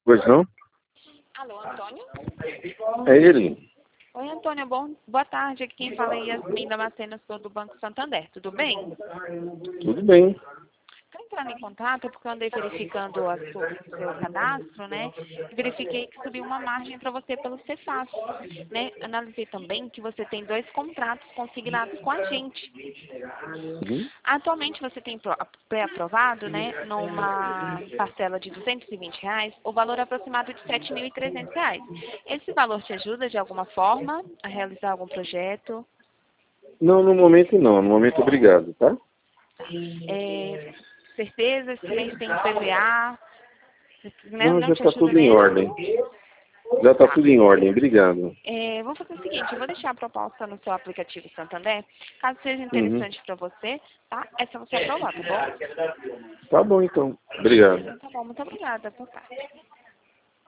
Pois não? Alô, Antônio? É ele. Oi, Antônio, boa tarde. Aqui quem fala é Yasmin Damasceno, sou do Banco Santander. Tudo bem? Tudo bem. Estou entrando em contato porque eu andei verificando o seu cadastro, né? E verifiquei que subiu uma margem para você pelo Cefaz, né? Analisei também que você tem 2 contratos consignados com a gente. Uhum. Atualmente você tem pré-aprovado, né, numa parcela de R$ 220, o valor aproximado de R$ 7.300. Esse valor te ajuda de alguma forma a realizar algum projeto? Não, no momento não. No momento, obrigado, tá? Certeza, esse mês tem PVA, né, Não, não já te está ajuda tudo em mesmo? ordem. Já está Tá. tudo em ordem, obrigado. Vou fazer o seguinte, eu vou deixar a proposta no seu aplicativo Santander. Caso seja Uhum. interessante para você, tá? É só você aprovar, tá bom? Tá bom, então. Obrigado. Então tá bom, muito obrigada. Boa tarde.